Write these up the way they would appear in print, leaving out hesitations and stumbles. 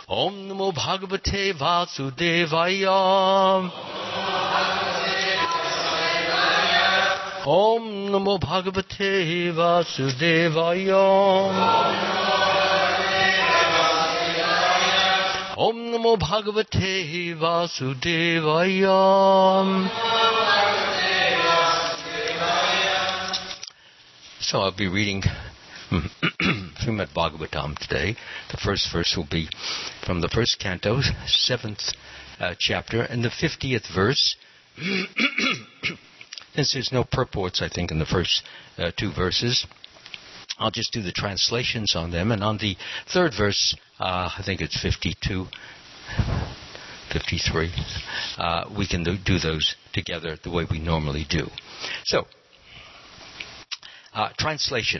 Om Namo Bhagavate Vasudevaya. Om Namo Bhagavate Vasudevaya. Om Namo Bhagavate Vasudevaya. So I'll be reading Srimad Bhagavatam today. The first verse will be from the first canto, 7th chapter, and the 50th verse. Since there's no purports, I think, in the first two verses, I'll just do the translations on them. And on the third verse, I think it's 52, 53, we can do those together the way we normally do. So, translation.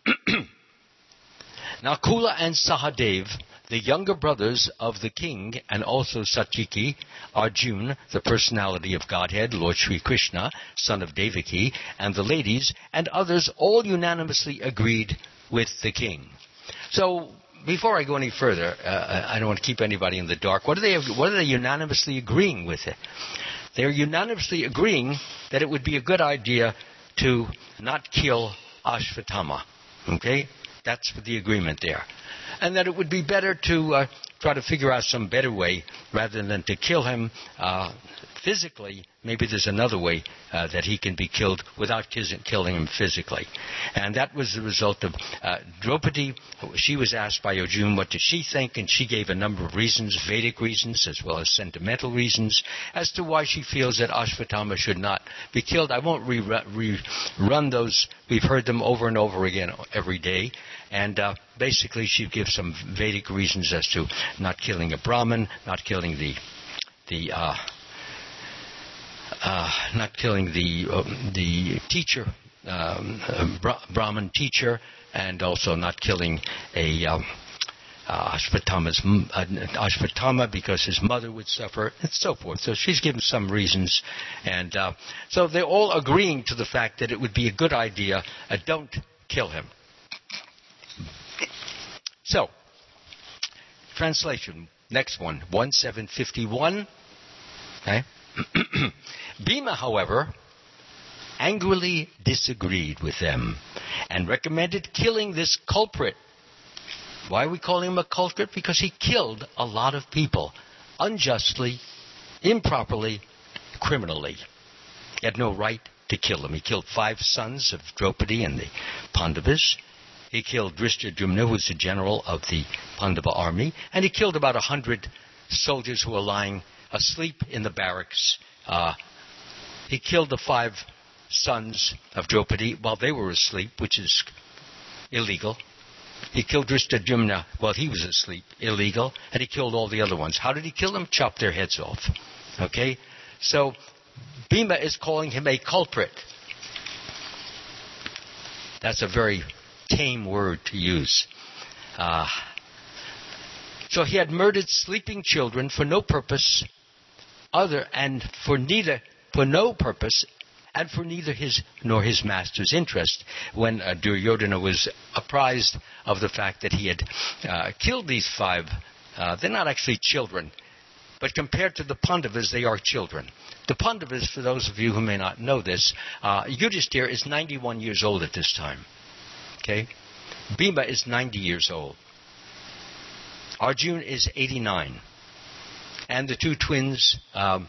Now Kula and Sahadev, the younger brothers of the king, and also Satyaki, Arjuna, the personality of Godhead, Lord Sri Krishna, son of Devaki, and the ladies, and others all unanimously agreed with the king. So, before I go any further, I don't want to keep anybody in the dark. What are they unanimously agreeing with it? They're unanimously agreeing that it would be a good idea to not kill Ashvatthama. Okay? That's the agreement there. And that it would be better to try to figure out some better way rather than to kill him physically. Maybe there's another way that he can be killed without killing him physically. And that was the result of Draupadi. She was asked by Arjuna what did she think, and she gave a number of reasons, Vedic reasons as well as sentimental reasons, as to why she feels that Ashvatthama should not be killed. I won't rerun those. We've heard them over and over again every day. And basically she gives some Vedic reasons as to not killing a Brahmin, not killing the teacher, Brahmin teacher, and also not killing a Ashvatthama because his mother would suffer, and so forth. So she's given some reasons, and so they're all agreeing to the fact that it would be a good idea. Don't kill him. So, translation. Next one, 1751. Okay. Bhima, however, angrily disagreed with them and recommended killing this culprit. Why are we calling him a culprit? Because he killed a lot of people unjustly, improperly, criminally. He had no right to kill them. He killed 5 sons of Draupadi and the Pandavas. He killed Drishtadyumna, who was the general of the Pandava army, and he killed about 100 soldiers who were lying asleep in the barracks. He killed the 5 sons of Draupadi while they were asleep, which is illegal. He killed Drishtadyumna while he was asleep, illegal, and he killed all the other ones. How did he kill them? Chopped their heads off. Okay? So, Bhima is calling him a culprit. That's a very tame word to use. So he had murdered sleeping children for no purpose and for neither his nor his master's interest. When Duryodhana was apprised of the fact that he had killed these 5, they're not actually children, but compared to the Pandavas, they are children. The Pandavas, for those of you who may not know this, Yudhishthira is 91 years old at this time. Okay? Bhima is 90 years old. Arjuna is 89. And the 2 twins are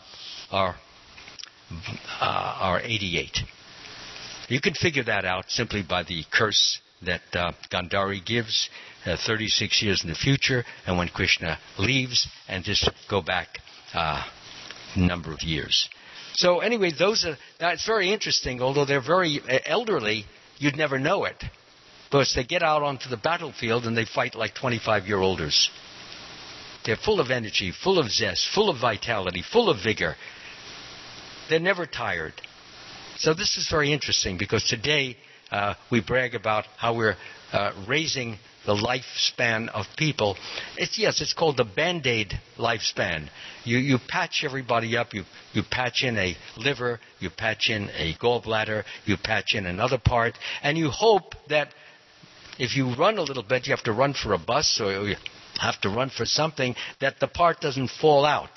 88. You can figure that out simply by the curse that Gandhari gives 36 years in the future, and when Krishna leaves, and just go back a number of years. So anyway, that's very interesting. Although they're very elderly, you'd never know it. Because they get out onto the battlefield and they fight like 25-year-olders. They're full of energy, full of zest, full of vitality, full of vigor. They're never tired. So this is very interesting because today we brag about how we're raising the lifespan of people. It's called the Band-Aid lifespan. You patch everybody up. You patch in a liver. You patch in a gallbladder. You patch in another part. And you hope that if you run a little bit, you have to run for a bus or have to run for something, that the part doesn't fall out.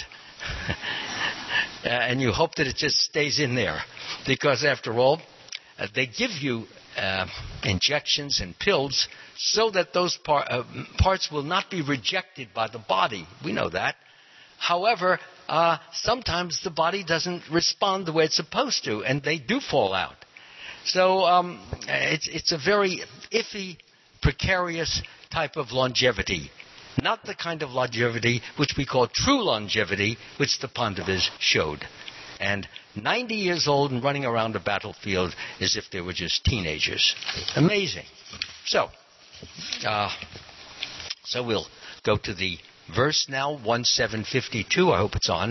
And you hope that it just stays in there. Because after all, they give you injections and pills so that those parts will not be rejected by the body. We know that. However, sometimes the body doesn't respond the way it's supposed to, and they do fall out. So it's a very iffy, precarious type of longevity. Not the kind of longevity which we call true longevity, which the Pandavas showed. And 90 years old and running around the battlefield as if they were just teenagers. Amazing. So we'll go to the verse now, 1752. I hope it's on.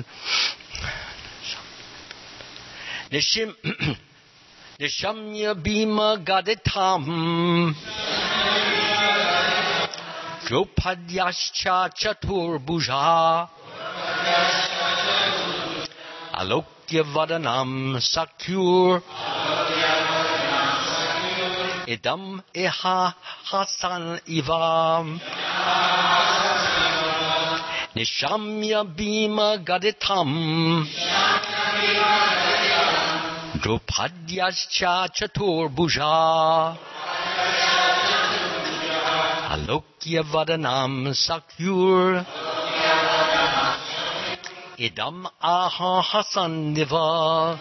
Nishamya bhima gaditam Draupadyascha chaturbhuja Alokya vadanam sakyur Idam iha hasan ivam Nishamya bhima gaditam Draupadyascha chaturbhuja Alokya vadanam sakyur Idam aha hasandiva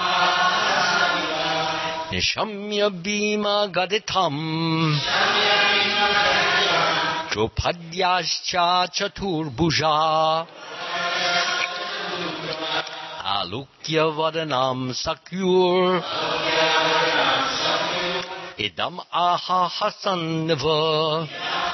Nishamya bhima gaditam Draupadyascha chaturbhuja Alokya vadanam sakyur Idam aha hasandiva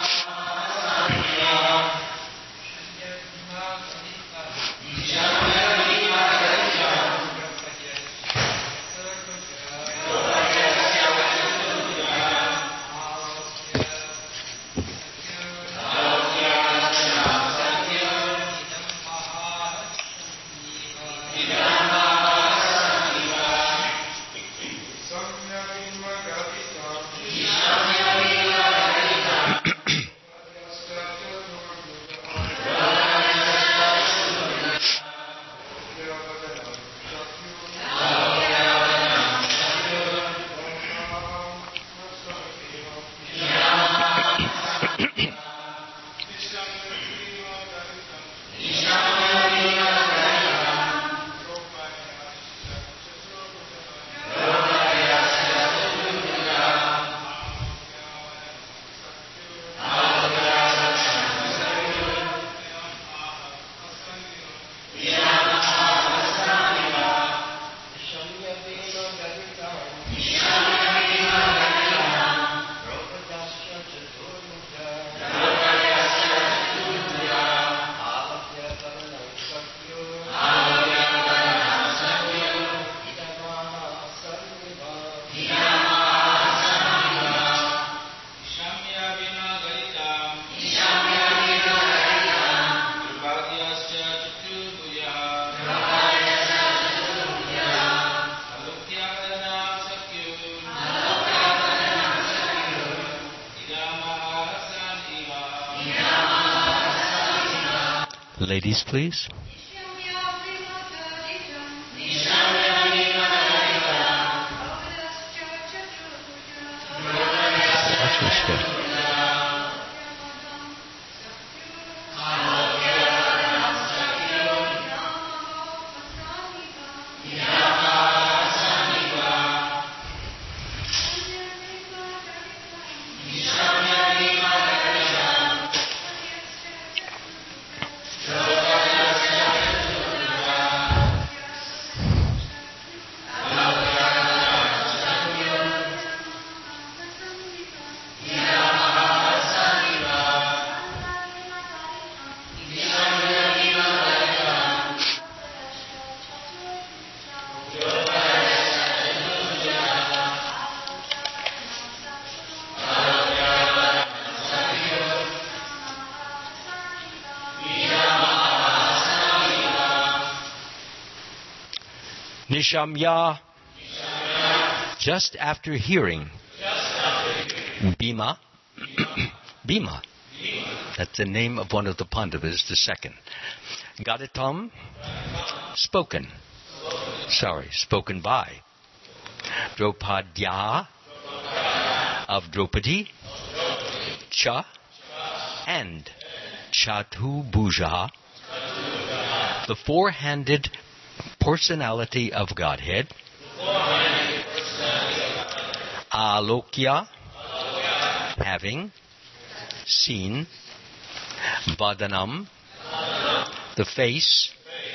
Ladies, please. Watch me step. Nishamya, just after hearing. Bhima, That's the name of one of the Pandavas, the second. Gadatam, spoken. Spoken by. Draupadya, of Draupadi. Cha, and. Chatubhuja, the four-handed personality of Godhead. Alokya, having, seen. Vadanam, the face.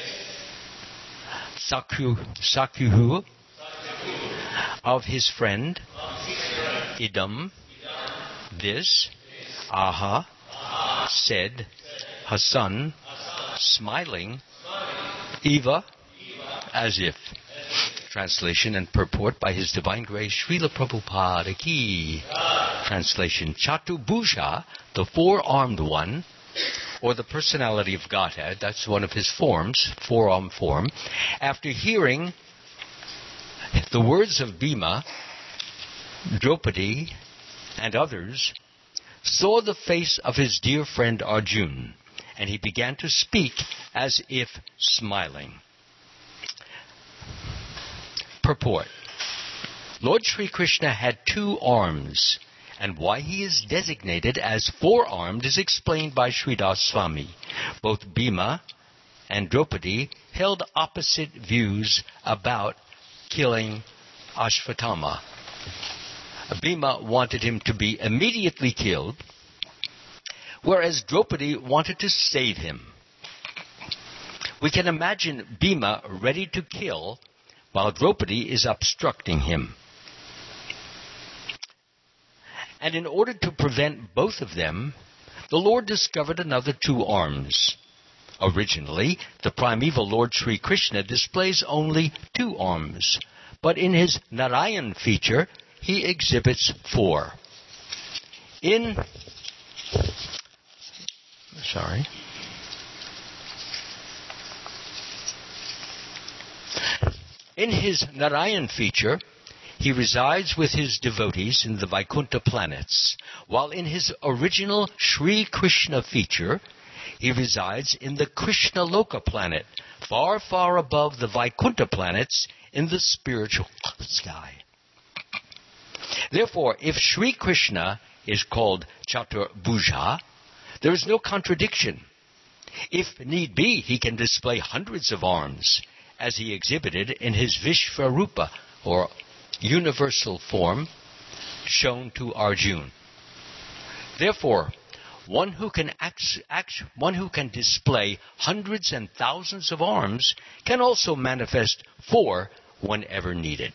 Sakyuhu, of his friend. Idam, this. Aha, said. Hasan, smiling. Eva, as if. Translation and purport by His Divine Grace Srila Prabhupada Ki. Translation: Chatubhuja, the four-armed one, or the personality of Godhead, that's one of his forms, four-armed form, after hearing the words of Bhima, Draupadi, and others, saw the face of his dear friend Arjuna, and he began to speak as if smiling. Purport: Lord Sri Krishna had two arms, and why he is designated as four-armed is explained by Sridhar Swami. Both Bhima and Draupadi held opposite views about killing Ashvatthama. Bhima wanted him to be immediately killed, whereas Draupadi wanted to save him. We can imagine Bhima ready to kill while Draupadi is obstructing him. And in order to prevent both of them, the Lord discovered another two arms. Originally, the primeval Lord Sri Krishna displays only two arms, but in his Narayan feature, he exhibits four. In his Narayan feature, he resides with his devotees in the Vaikuntha planets, while in his original Sri Krishna feature, he resides in the Krishna Loka planet, far, far above the Vaikuntha planets in the spiritual sky. Therefore, if Sri Krishna is called Chatubhuja, there is no contradiction. If need be, he can display hundreds of arms, as he exhibited in his Vishvarupa, or universal form, shown to Arjuna. Therefore, one who can display hundreds and thousands of arms can also manifest four whenever needed.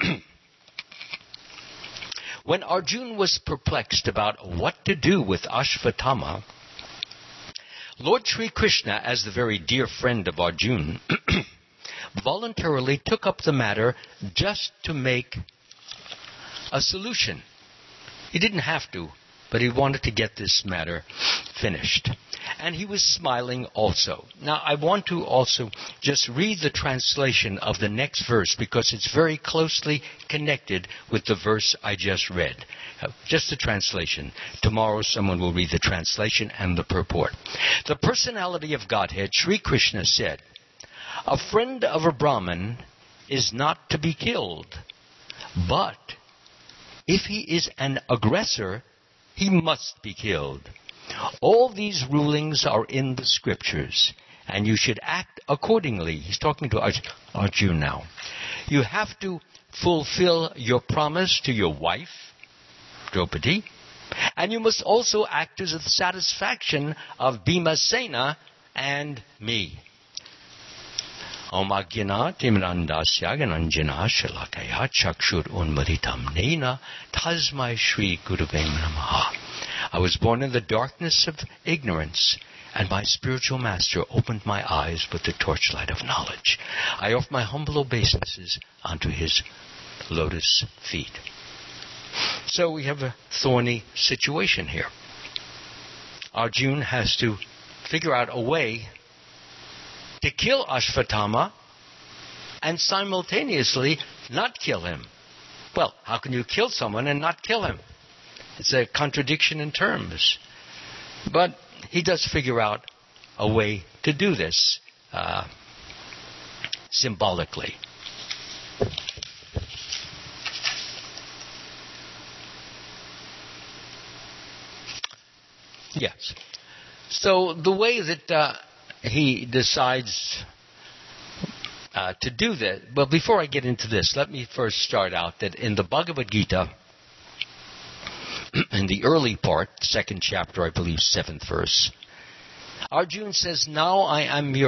When Arjuna was perplexed about what to do with Ashvatthama, Lord Sri Krishna, as the very dear friend of Arjuna, voluntarily took up the matter just to make a solution. He didn't have to, but he wanted to get this matter finished. And he was smiling also. Now, I want to also just read the translation of the next verse because it's very closely connected with the verse I just read. Just the translation. Tomorrow someone will read the translation and the purport. The personality of Godhead, Sri Krishna said, "A friend of a Brahmin is not to be killed, but if he is an aggressor, he must be killed. All these rulings are in the scriptures, and you should act accordingly." He's talking to Arjuna now. "You have to fulfill your promise to your wife, Draupadi, and you must also act to the satisfaction of Bhimasena and me." Om Ajnana Timrandasya Gananjana Shalakaya Chakshur Unmaditam Nena Tasmai Shri Gurave Namaha. I was born in the darkness of ignorance, and my spiritual master opened my eyes with the torchlight of knowledge. I offer my humble obeisances unto his lotus feet. So we have a thorny situation here. Arjuna has to figure out a way to kill Ashvatthama and simultaneously not kill him. Well, how can you kill someone and not kill him? It's a contradiction in terms. But he does figure out a way to do this symbolically. Yes. So the way that he decides to do that, well, before I get into this, let me first start out that in the Bhagavad Gita, in the early part, second chapter, I believe, 7th verse, Arjuna says, Now I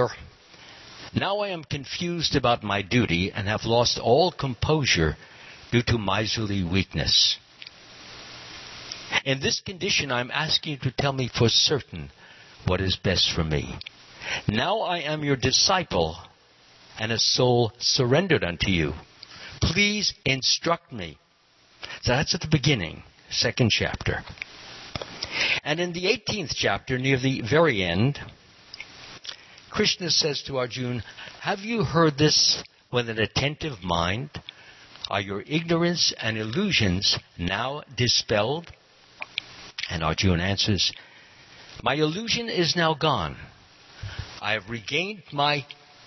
am confused about my duty and have lost all composure due to miserly weakness. In this condition, I am asking you to tell me for certain what is best for me. Now I am your disciple and a soul surrendered unto you. Please instruct me. So that's at the beginning, second chapter. And in the 18th chapter, near the very end, Krishna says to Arjuna, Have you heard this with an attentive mind? Are your ignorance and illusions now dispelled? And Arjuna answers, My illusion is now gone. I have regained my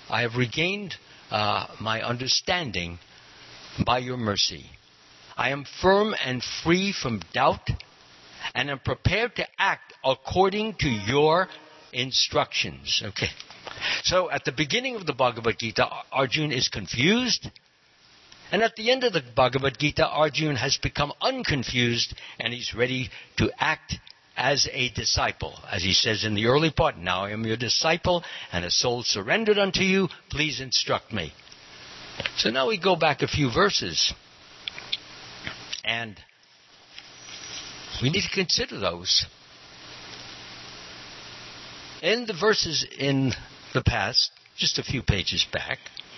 understanding by your mercy. I am firm and free from doubt, and am prepared to act according to your instructions. Okay. So at the beginning of the Bhagavad Gita, Arjuna is confused. And at the end of the Bhagavad Gita, Arjuna has become unconfused and he's ready to act as a disciple. As he says in the early part, Now I am your disciple and a soul surrendered unto you. Please instruct me. So now we go back a few verses. And we need to consider those. In the verses in the past, just a few pages back,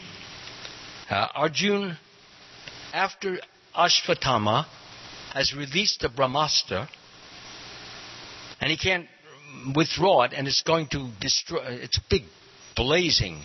Arjuna, after Ashvatthama has released the Brahmastra, and he can't withdraw it, and it's going to destroy, it's a big blazing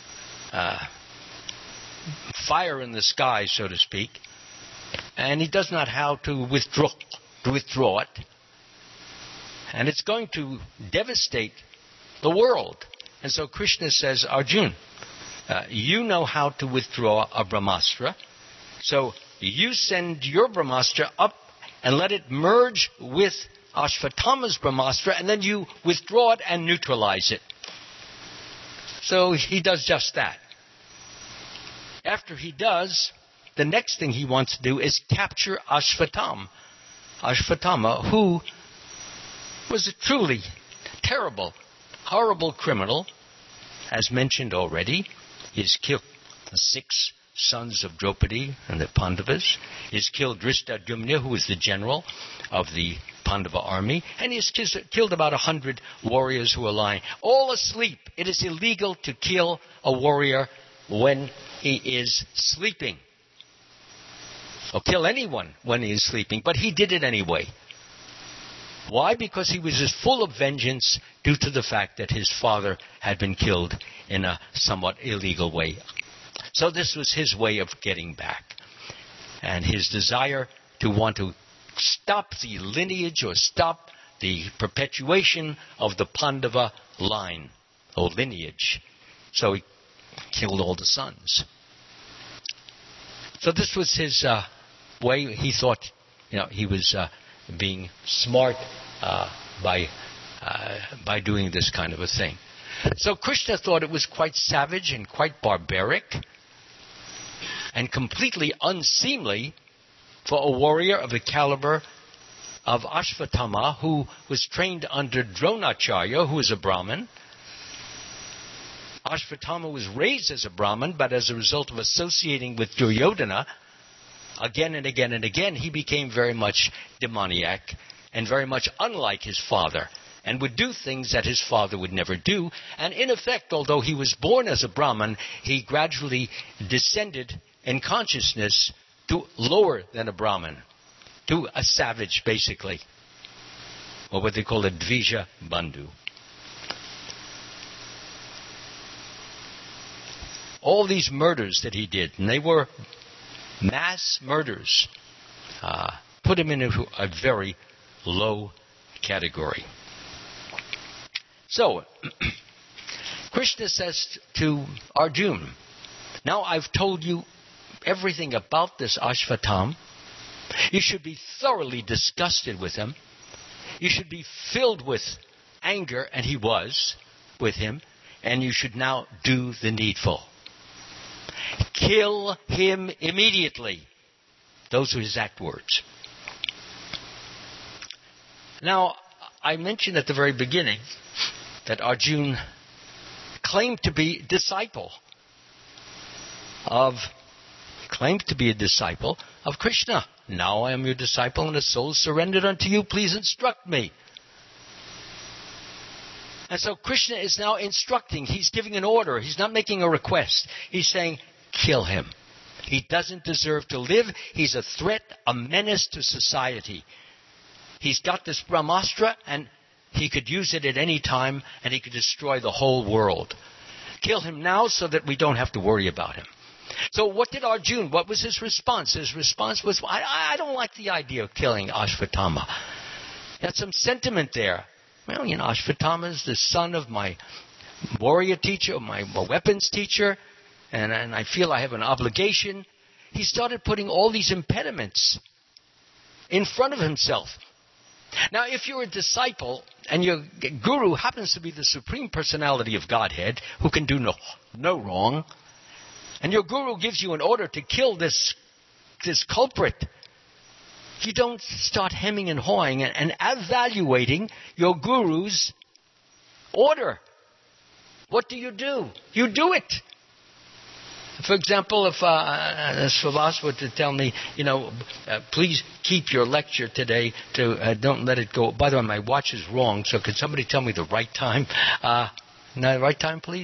fire in the sky, so to speak, and he does not know how to withdraw it, and it's going to devastate the world. And so Krishna says, Arjuna, you know how to withdraw a Brahmastra, so you send your Brahmastra up and let it merge with Ashvatthama's Brahmastra, and then you withdraw it and neutralize it. So he does just that. After he does, the next thing he wants to do is capture Ashvatthama, who was a truly terrible, horrible criminal, as mentioned already. He's killed the 6 sons of Draupadi and the Pandavas. He's killed Drishtadyumna, who was the general of the Pandava army, and he's killed about 100 warriors who are lying, all asleep. It is illegal to kill a warrior when he is sleeping, or kill anyone when he is sleeping, but he did it anyway. Why? Because he was as full of vengeance due to the fact that his father had been killed in a somewhat illegal way. So this was his way of getting back. And his desire to want to stop the lineage or stop the perpetuation of the Pandava line or lineage. So he killed all the sons. So this was his way. He thought, he was being smart by doing this kind of a thing. So Krishna thought it was quite savage and quite barbaric and completely unseemly for a warrior of the caliber of Ashvatthama, who was trained under Dronacharya, who was a Brahmin. Ashvatthama was raised as a Brahmin, but as a result of associating with Duryodhana, again and again and again, he became very much demoniac and very much unlike his father, and would do things that his father would never do. And in effect, although he was born as a Brahmin, he gradually descended in consciousness to lower than a Brahmin, to a savage, basically, or what they call a Dvija Bandhu. All these murders that he did, and they were mass murders, put him in a very low category. So, Krishna says to Arjuna, now I've told you everything about this Ashvathama. You should be thoroughly disgusted with him. You should be filled with anger, and he was with him, and you should now do the needful. Kill him immediately. Those were his exact words. Now, I mentioned at the very beginning that Arjuna claimed to be a disciple of Krishna. Now I am your disciple and a soul surrendered unto you. Please instruct me. And so Krishna is now instructing. He's giving an order. He's not making a request. He's saying, kill him. He doesn't deserve to live. He's a threat, a menace to society. He's got this Brahmastra, and he could use it at any time, and he could destroy the whole world. Kill him now so that we don't have to worry about him. So what did Arjuna, what was his response? His response was, I don't like the idea of killing Ashvathama. There's some sentiment there. Well, Ashvathama is the son of my warrior teacher, my weapons teacher, and I feel I have an obligation. He started putting all these impediments in front of himself. Now, if you're a disciple and your guru happens to be the Supreme Personality of Godhead, who can do no wrong, and your guru gives you an order to kill this culprit, you don't start hemming and hawing and evaluating your guru's order. What do? You do it. For example, if Srivas were to tell me, please keep your lecture today, don't let it go. By the way, my watch is wrong, so could somebody tell me the right time? The right time, please?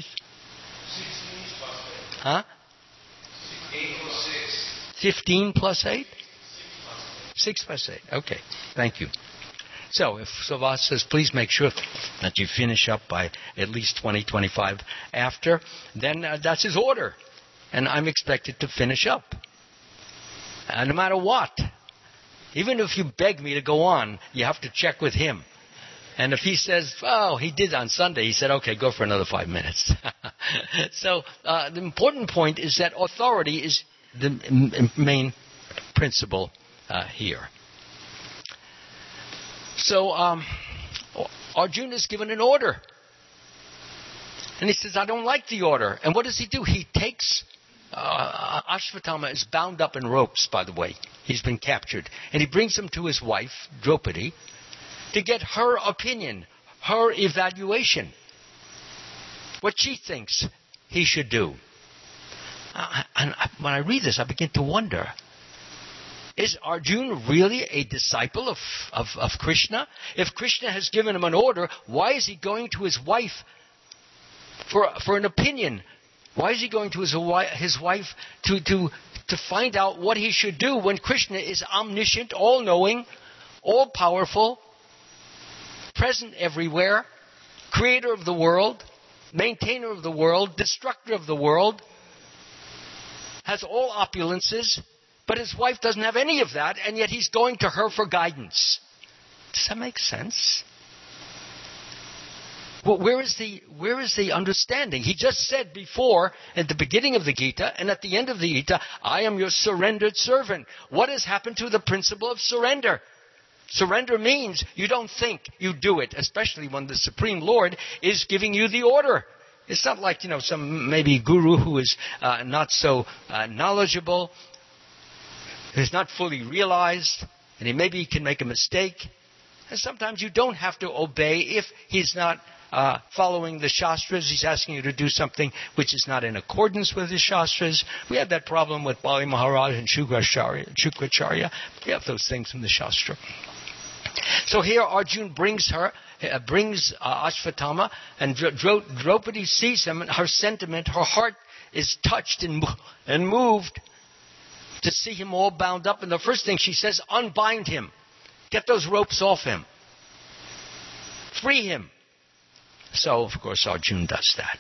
8 plus 6. 15 plus 8? 6 plus 8. Okay, thank you. So if Srivas says, please make sure that you finish up by at least 20:25 after, then that's his order. And I'm expected to finish up. No matter what. Even if you beg me to go on, you have to check with him. And if he says, he did on Sunday, he said, okay, go for another 5 minutes. So the important point is that authority is the main principle here. So Arjuna is given an order. And he says, I don't like the order. And what does he do? He takes... Ashvathama is bound up in ropes, by the way. He's been captured. And he brings him to his wife, Draupadi, to get her opinion, her evaluation. What she thinks he should do. And when I read this, I begin to wonder, is Arjuna really a disciple of Krishna? If Krishna has given him an order, why is he going to his wife for an opinion? Why is he going to his wife to find out what he should do when Krishna is omniscient, all-knowing, all-powerful, present everywhere, creator of the world, maintainer of the world, destructor of the world, has all opulences, but his wife doesn't have any of that, and yet he's going to her for guidance. Does that make sense? Well, where is the understanding? He just said before, at the beginning of the Gita, and at the end of the Gita, I am your surrendered servant. What has happened to the principle of surrender? Surrender means you don't think, you do it, especially when the Supreme Lord is giving you the order. It's not like, some maybe guru who is not so knowledgeable, who's not fully realized, and maybe he can make a mistake. And sometimes you don't have to obey if he's not following the Shastras. He's asking you to do something which is not in accordance with the Shastras. We had that problem with Bali Maharaj and Shukracharya. We have those things in the Shastra. So here Arjuna brings Ashvathama, and Draupadi sees him, and her sentiment, her heart is touched and moved to see him all bound up. And the first thing she says, unbind him. Get those ropes off him. Free him. So, of course, Arjuna does that.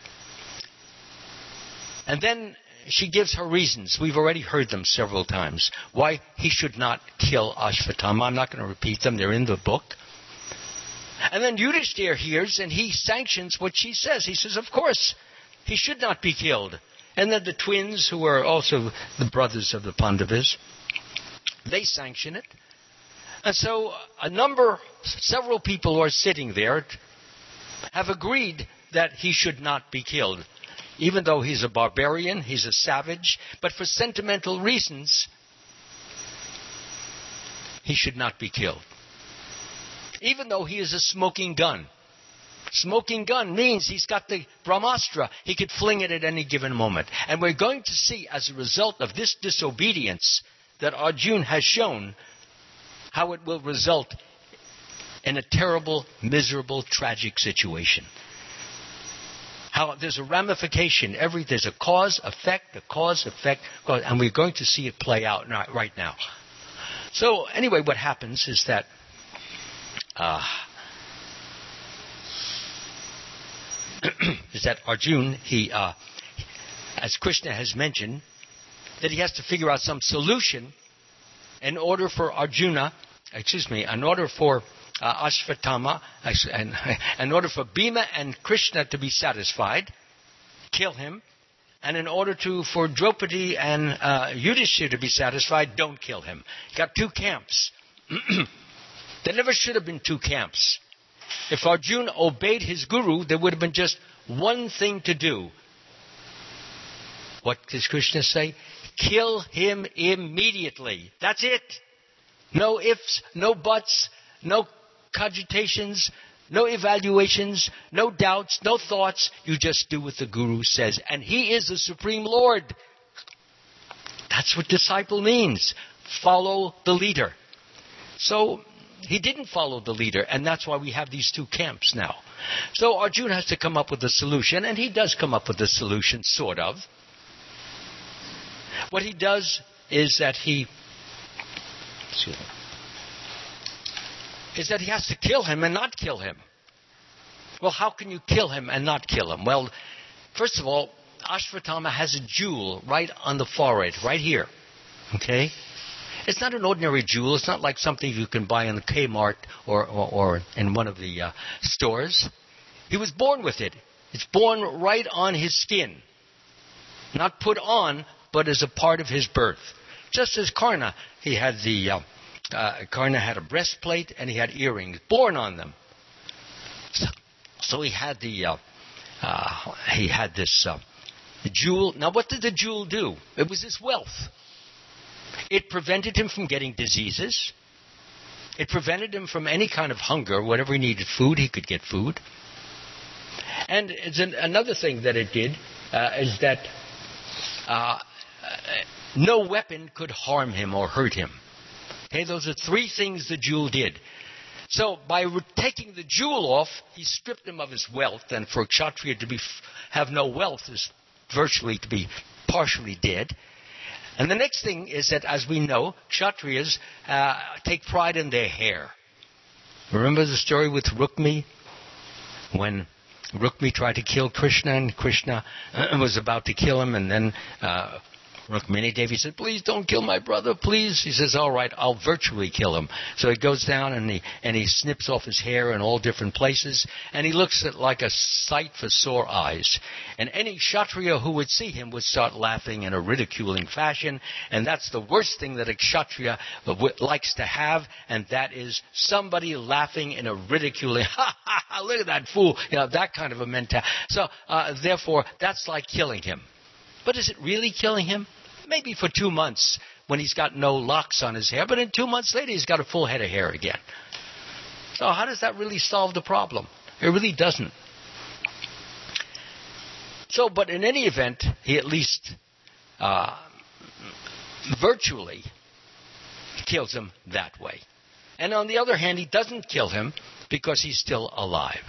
And then she gives her reasons. We've already heard them several times. Why he should not kill Ashvathama. I'm not going to repeat them. They're in the book. And then Yudhishthira hears and he sanctions what she says. He says, of course, he should not be killed. And then the twins, who are also the brothers of the Pandavas, they sanction it. And so several people who are sitting there have agreed that he should not be killed. Even though he's a barbarian, he's a savage, but for sentimental reasons, he should not be killed. Even though he is a smoking gun. Smoking gun means he's got the Brahmastra. He could fling it at any given moment. And we're going to see, as a result of this disobedience that Arjuna has shown, how it will result in a terrible, miserable, tragic situation. How there's a ramification. There's a cause, effect, and we're going to see it play out right now. So anyway, what happens is that Arjuna, as Krishna has mentioned, that he has to figure out some solution in order for Ashvatthama, in order for Bhima and Krishna to be satisfied, kill him, and in order for Draupadi and Yudhishthira to be satisfied, don't kill him. Got two camps. There never should have been two camps. If Arjuna obeyed his guru, there would have been just one thing to do. What does Krishna say? Kill him immediately. That's it. No ifs, no buts, no cogitations, no evaluations, no doubts, no thoughts. You just do what the guru says. And he is the Supreme Lord. That's what disciple means. Follow the leader. So he didn't follow the leader, and that's why we have these two camps now. So Arjuna has to come up with a solution, and he does come up with a solution, sort of. What he does is that he has to kill him and not kill him. Well, how can you kill him and not kill him? Well, first of all, Ashvatthama has a jewel right on the forehead, right here. Okay? It's not an ordinary jewel. It's not like something you can buy in the Kmart or in one of the stores. He was born with it. It's born right on his skin. Not put on, but as a part of his birth. Just as Karna, Karna had a breastplate and he had earrings born on them. So he had this jewel. Now, what did the jewel do? It was his wealth. It prevented him from getting diseases. It prevented him from any kind of hunger. Whenever he needed food, he could get food. And another thing that it did is that no weapon could harm him or hurt him. Okay, those are three things the jewel did. So by taking the jewel off, he stripped him of his wealth. And for a Kshatriya to have no wealth is virtually to be partially dead. And the next thing is that, as we know, Kshatriyas take pride in their hair. Remember the story with Rukmi? When Rukmi tried to kill Krishna, and Krishna was about to kill him, and then Rukmini Devi said, please don't kill my brother, please. He says, all right, I'll virtually kill him. So he goes down and he snips off his hair in all different places, and he looks like a sight for sore eyes. And any Kshatriya who would see him would start laughing in a ridiculing fashion, and that's the worst thing that a Kshatriya likes to have, and that is somebody laughing in a ridiculing, ha ha ha, look at that fool, that kind of a mentality. So therefore, that's like killing him. But is it really killing him? Maybe for 2 months when he's got no locks on his hair, but in 2 months later he's got a full head of hair again. So how does that really solve the problem? It really doesn't. So, but in any event, he at least virtually kills him that way. And on the other hand, he doesn't kill him because he's still alive.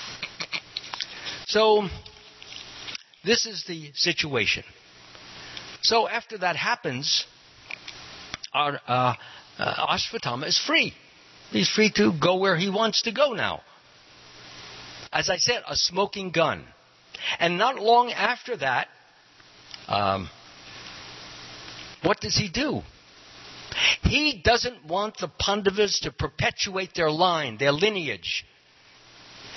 So this is the situation. So after that happens, Ashvatthama is free. He's free to go where he wants to go now. As I said, a smoking gun. And not long after that, what does he do? He doesn't want the Pandavas to perpetuate their line, their lineage.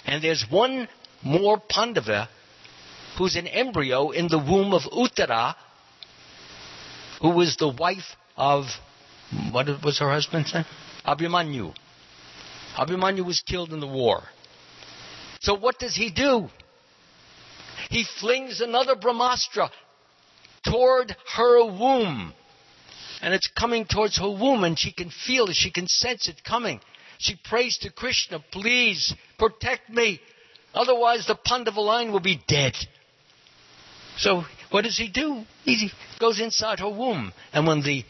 And there's one more Pandava who's an embryo in the womb of Uttara, who was the wife of, what was her husband's name? Abhimanyu. Abhimanyu was killed in the war. So what does he do? He flings another Brahmastra toward her womb. And it's coming towards her womb, and she can feel it, she can sense it coming. She prays to Krishna, please protect me. Otherwise the Pandava line will be dead. So what does he do? He goes inside her womb. And when the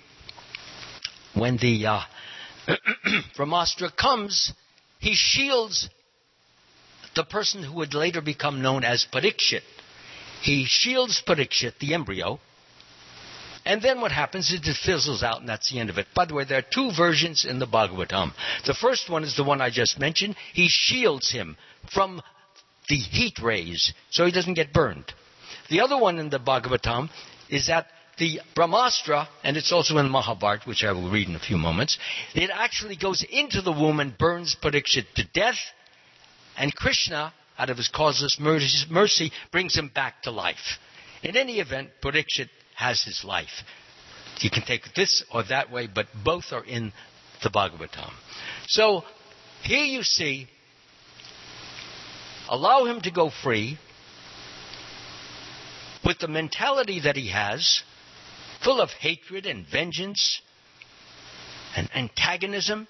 Brahmastra comes, he shields the person who would later become known as Parikshit. He shields Parikshit, the embryo. And then what happens is it fizzles out, and that's the end of it. By the way, there are two versions in the Bhagavatam. The first one is the one I just mentioned. He shields him from the heat rays so he doesn't get burned. The other one in the Bhagavatam is that the Brahmastra, and it's also in Mahabharata, which I will read in a few moments, it actually goes into the womb and burns Parikshit to death, and Krishna, out of his causeless mercy, brings him back to life. In any event, Parikshit has his life. You can take it this or that way, but both are in the Bhagavatam. So, here you see, allow him to go free with the mentality that he has, full of hatred and vengeance and antagonism,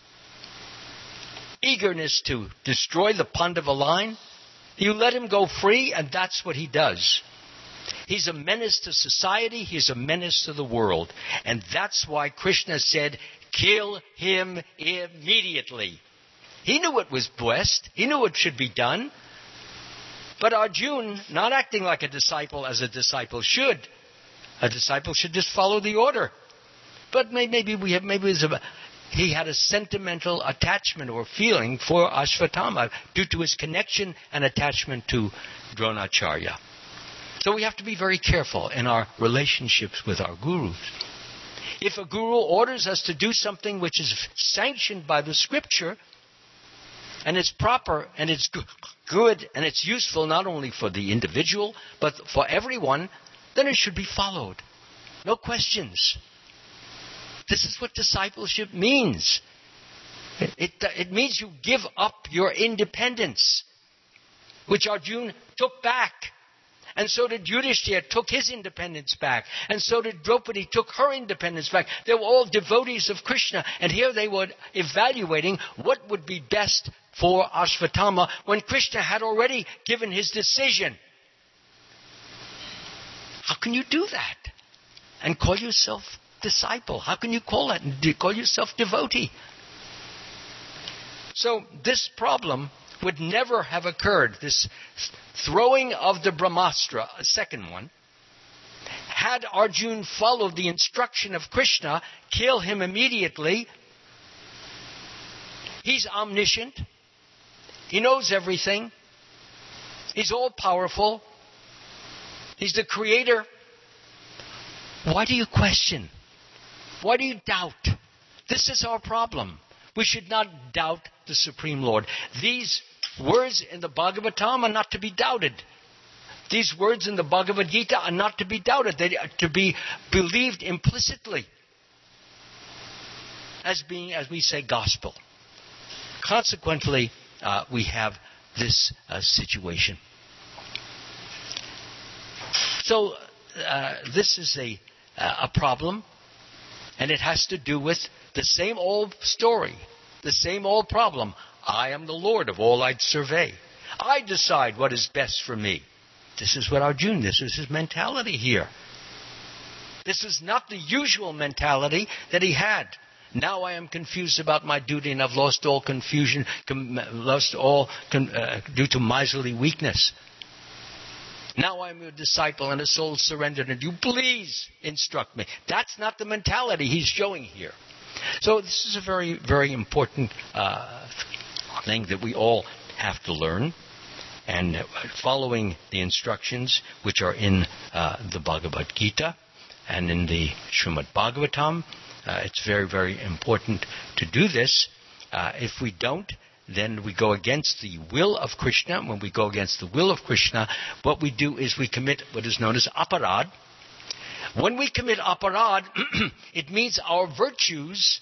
eagerness to destroy the Pandava line. You let him go free, and that's what he does. He's a menace to society. He's a menace to the world. And that's why Krishna said, kill him immediately. He knew what was best. He knew what should be done. But Arjuna, not acting like a disciple as a disciple should just follow the order. But he had a sentimental attachment or feeling for Ashvatthama due to his connection and attachment to Dronacharya. So we have to be very careful in our relationships with our gurus. If a guru orders us to do something which is sanctioned by the scripture, and it's proper, and it's good, and it's useful not only for the individual, but for everyone, then it should be followed. No questions. This is what discipleship means. It means you give up your independence, which Arjuna took back. And so did Yudhishthira, took his independence back. And so did Draupadi, took her independence back. They were all devotees of Krishna. And here they were evaluating what would be best for Ashvatthama when Krishna had already given his decision. How can you do that and call yourself disciple? How can you call that and call yourself devotee? So this problem would never have occurred, this throwing of the Brahmastra, a second one, had Arjuna followed the instruction of Krishna, kill him immediately. He's omniscient. He knows everything. He's all-powerful. He's the creator. Why do you question? Why do you doubt? This is our problem. We should not doubt the Supreme Lord. These words in the Bhagavatam are not to be doubted. These words in the Bhagavad Gita are not to be doubted. They are to be believed implicitly as being, as we say, gospel. Consequently, we have this situation. So this is a problem, and it has to do with the same old story, the same old problem. I am the Lord of all I'd survey. I decide what is best for me. This is what Arjuna, this is his mentality here. This is not the usual mentality that he had. Now I am confused about my duty, and I've lost all confusion, due to miserly weakness. Now I'm your disciple and a soul surrendered, and you please instruct me. That's not the mentality he's showing here. So this is a very, very important thing that we all have to learn. And following the instructions which are in the Bhagavad Gita and in the Srimad Bhagavatam, it's very, very important to do this. If we don't, then we go against the will of Krishna. When we go against the will of Krishna, what we do is we commit what is known as aparad. When we commit aparad, it means our virtues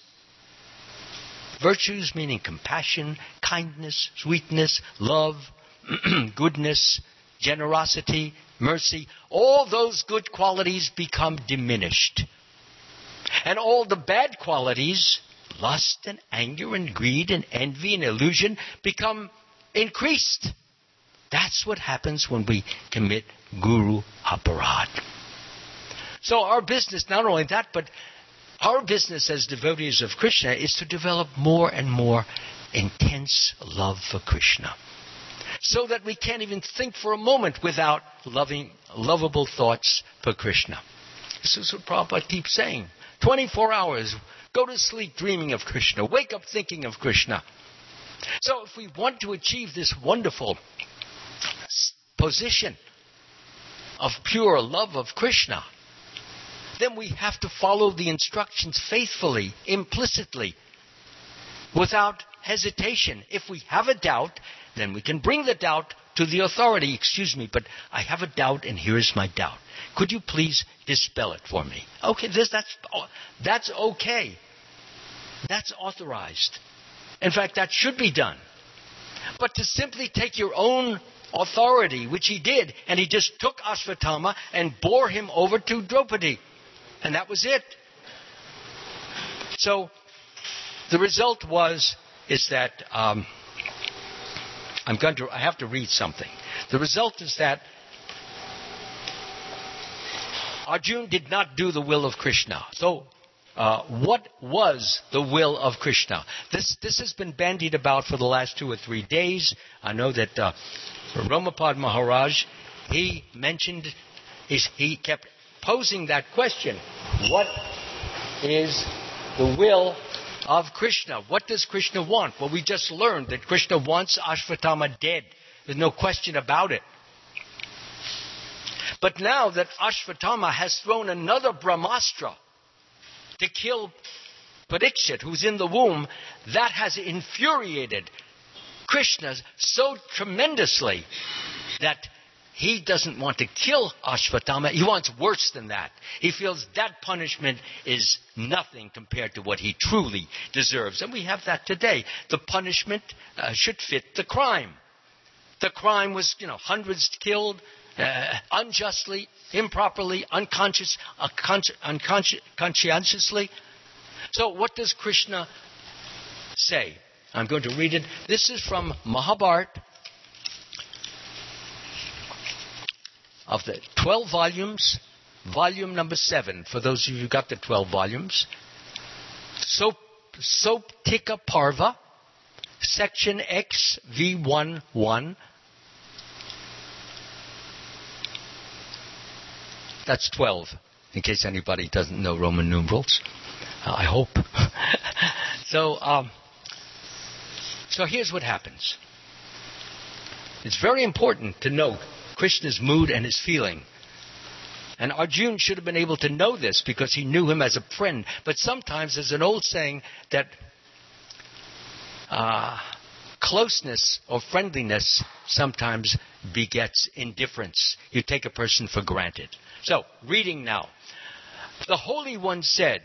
meaning compassion, kindness, sweetness, love, goodness, generosity, mercy, all those good qualities become diminished. And all the bad qualities, lust and anger and greed and envy and illusion, become increased. That's what happens when we commit guru aparad. So our business, not only that, but our business as devotees of Krishna is to develop more and more intense love for Krishna, so that we can't even think for a moment without lovable thoughts for Krishna. This is what Prabhupada keeps saying. 24 hours, go to sleep dreaming of Krishna, wake up thinking of Krishna. So if we want to achieve this wonderful position of pure love of Krishna, then we have to follow the instructions faithfully, implicitly, without hesitation. If we have a doubt, then we can bring the doubt to the authority. Excuse me, but I have a doubt, and here is my doubt. Could you please dispel it for me? Okay, that's okay. That's authorized. In fact, that should be done. But to simply take your own authority, which he did, and he just took Ashvatthama and bore him over to Draupadi. And that was it. So the result is that I have to read something. The result is that Arjuna did not do the will of Krishna. So what was the will of Krishna? This has been bandied about for the last 2 or 3 days. I know that Ramapad Maharaj, he kept posing that question. What is the will of Krishna? What does Krishna want? Well, we just learned that Krishna wants Ashvatthama dead. There's no question about it. But now that Ashvatthama has thrown another Brahmastra to kill Parikshit, who's in the womb, that has infuriated Krishna so tremendously that he doesn't want to kill Ashvatthama. He wants worse than that. He feels that punishment is nothing compared to what he truly deserves. And we have that today. The punishment should fit the crime. The crime was, hundreds killed unjustly, improperly, unconscientiously. So what does Krishna say? I'm going to read it. This is from Mahabharata. Of the 12 volumes, volume number 7, for those of you who got the 12 volumes, Soptika Parva, section XV11. That's 12, in case anybody doesn't know Roman numerals. I hope. So here's what happens. It's very important to note Krishna's mood and his feeling. And Arjuna should have been able to know this because he knew him as a friend. But sometimes there's an old saying that closeness or friendliness sometimes begets indifference. You take a person for granted. So, reading now. The Holy One said,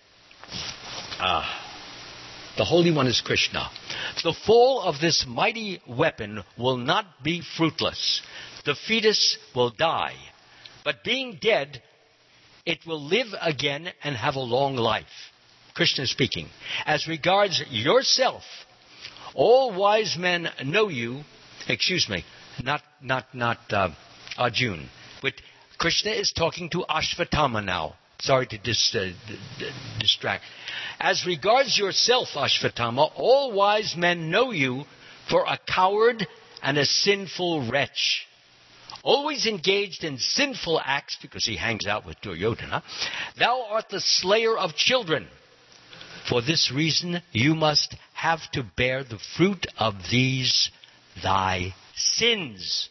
the Holy One is Krishna, the fall of this mighty weapon will not be fruitless. The fetus will die, but being dead, it will live again and have a long life. Krishna speaking. As regards yourself, all wise men know you. Excuse me, not Arjuna. But Krishna is talking to Ashvatthama now. Sorry to distract. As regards yourself, Ashvatthama, all wise men know you for a coward and a sinful wretch. Always engaged in sinful acts, because he hangs out with Duryodhana. Thou art the slayer of children. For this reason, you must have to bear the fruit of these thy sins.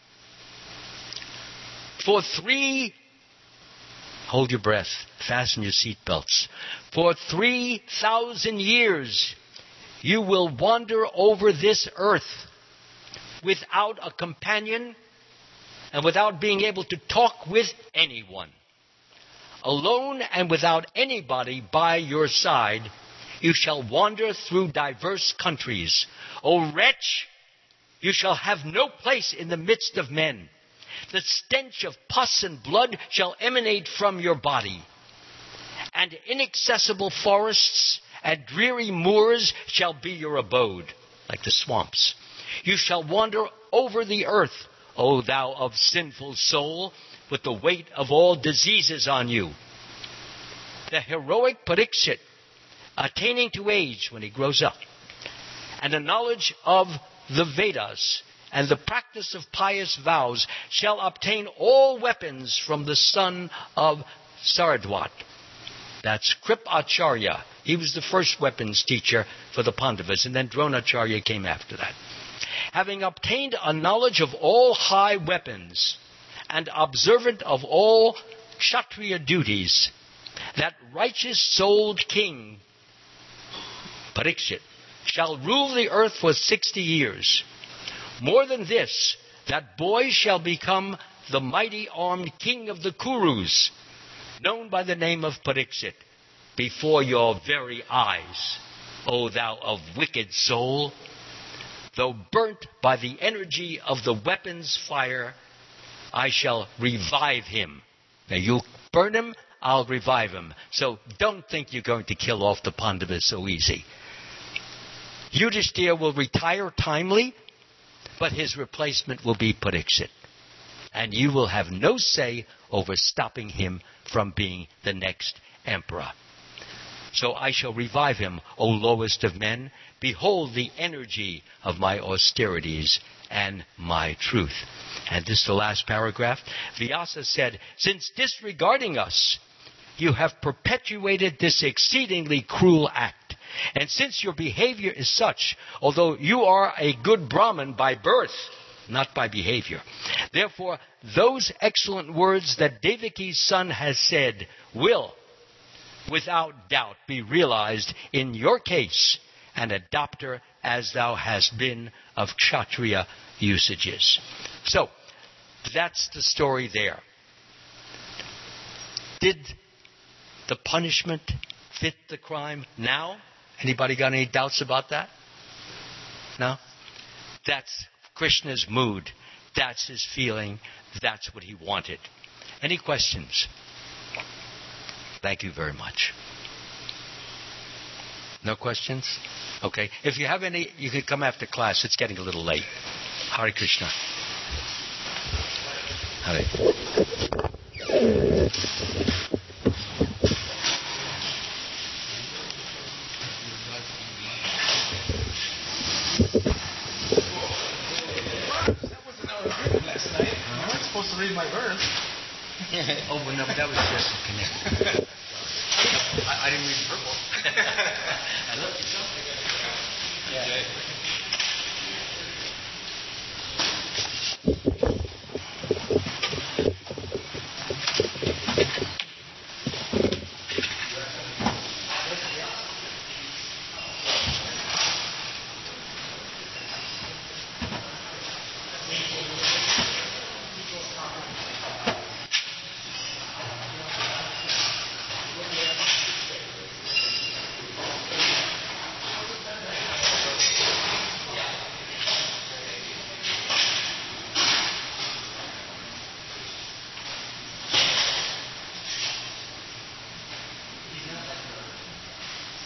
Hold your breath, fasten your seatbelts. For 3,000 years, You will wander over this earth without a companion and without being able to talk with anyone. Alone and without anybody by your side, you shall wander through diverse countries. O wretch, you shall have no place in the midst of men. The stench of pus and blood shall emanate from your body. And inaccessible forests and dreary moors shall be your abode, like the swamps. You shall wander over the earth, O thou of sinful soul, with the weight of all diseases on you. The heroic Parikshit, attaining to age when he grows up, and a knowledge of the Vedas and the practice of pious vows, shall obtain all weapons from the son of Saradwat. That's Kripacharya. He was the first weapons teacher for the Pandavas, and then Dronacharya came after that. Having obtained a knowledge of all high weapons and observant of all Kshatriya duties, that righteous-souled king, Parikshit, shall rule the earth for 60 years. More than this, that boy shall become the mighty-armed king of the Kurus, known by the name of Parikshit, before your very eyes, O thou of wicked soul. Though burnt by the energy of the weapon's fire, I shall revive him. Now you burn him, I'll revive him. So don't think you're going to kill off the Pandavas so easy. Yudhishthira will retire timely, but his replacement will be Parikshit. And you will have no say over stopping him from being the next emperor. So I shall revive him, O lowest of men. Behold the energy of my austerities and my truth. And this is the last paragraph. Vyasa said, since disregarding us, you have perpetuated this exceedingly cruel act. And since your behavior is such, although you are a good Brahmin by birth, not by behavior, therefore those excellent words that Devaki's son has said will, without doubt, be realized in your case, an adopter as thou hast been of Kshatriya usages. So, that's the story there. Did the punishment fit the crime now? Anybody got any doubts about that? No? That's Krishna's mood. That's his feeling. That's what he wanted. Any questions? Thank you very much. No questions? Okay. If you have any, you can come after class. It's getting a little late. Hare Krishna. Hare. To read my verse. Oh, well, no, but that was just a connect. I didn't read purple. I love you something. Yeah.